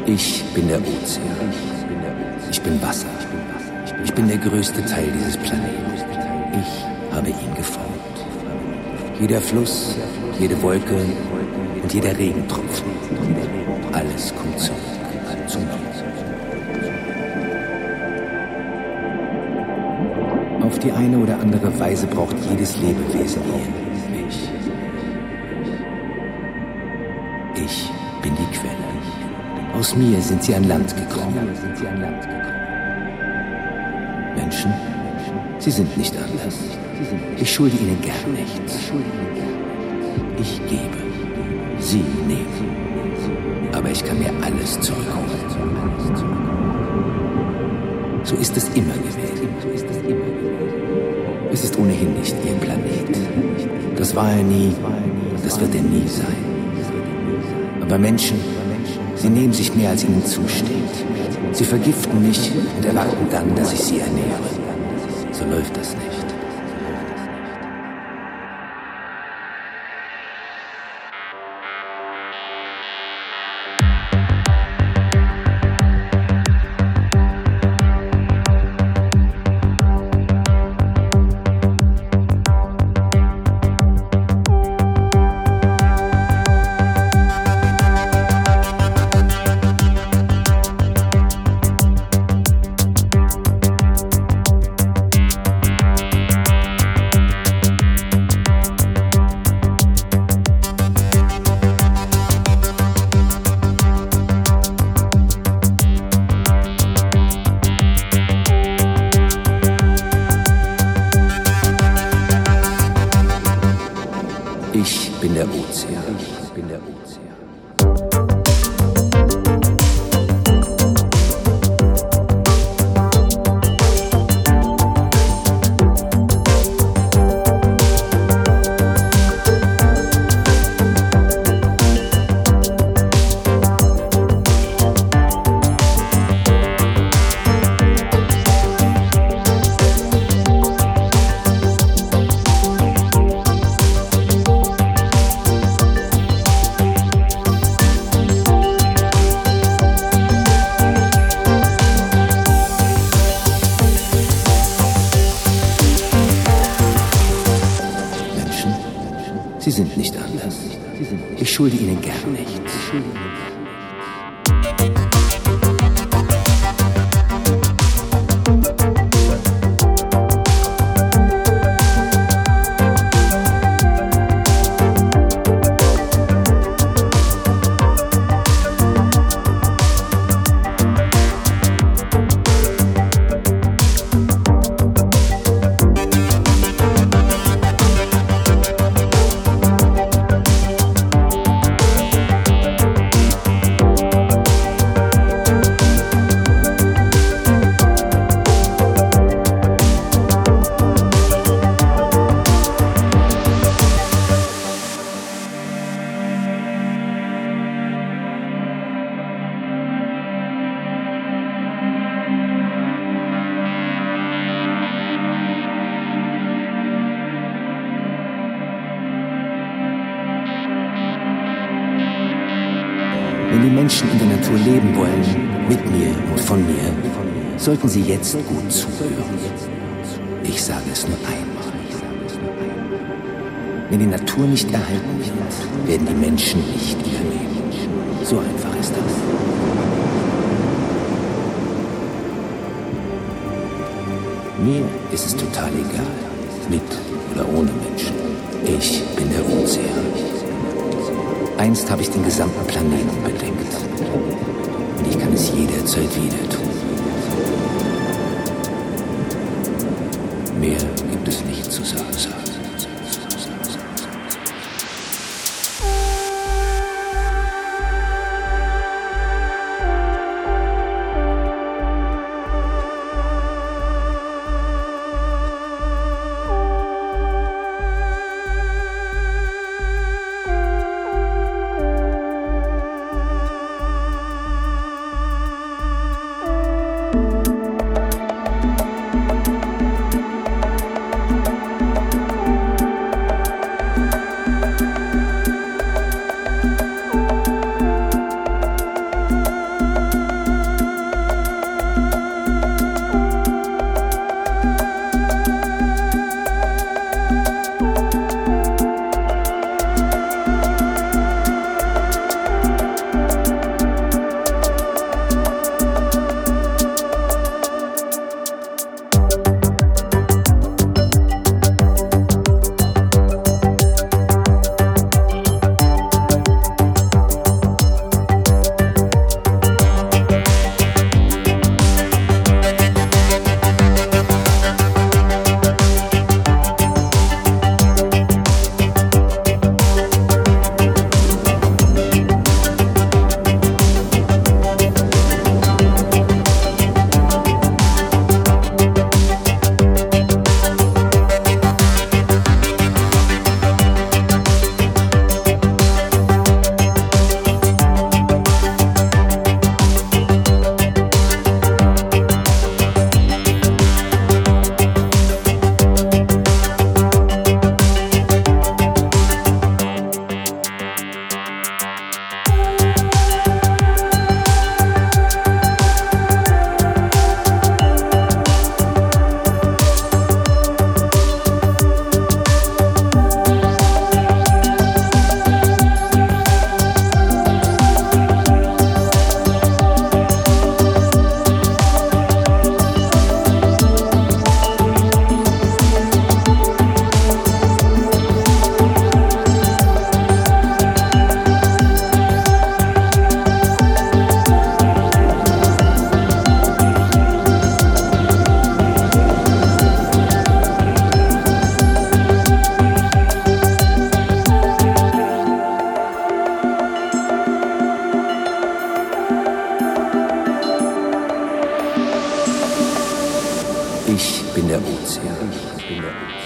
Ich bin der Ozean. Ich bin Wasser. Ich bin der größte Teil dieses Planeten. Ich habe ihn geformt. Jeder Fluss, jede Wolke und jeder Regentropfen. Alles kommt zurück zu mir. Auf die eine oder andere Weise braucht jedes Lebewesen hier mich. Ich bin die Quelle. Aus mir sind sie an Land gekommen. Menschen, sie sind nicht anders. Ich schulde ihnen gar nichts. Ich gebe, sie nehmen. Aber ich kann mir alles zurückholen. So ist es immer gewesen. Es ist ohnehin nicht ihr Planet. Das war er nie, das wird er nie sein. Aber Menschen, sie nehmen sich mehr, als ihnen zusteht. Sie vergiften mich und erwarten dann, dass ich sie ernähre. So läuft das nicht. Ich bin der Ozean. Ich bin der Ozean. Sie sind nicht anders. Ich schulde ihnen gar nichts. Wenn die Menschen in der Natur leben wollen, mit mir und von mir, sollten sie jetzt gut zuhören. Ich sage es nur einmal. Wenn die Natur nicht erhalten wird, werden die Menschen nicht überleben. So einfach ist das. Mir ist es total egal, mit oder ohne Menschen. Ich bin der Ozean. Einst habe ich den gesamten Planeten bedeckt. Und ich kann es jederzeit wieder tun. Mehr gibt es nicht zu sagen. Ich bin der Ozean.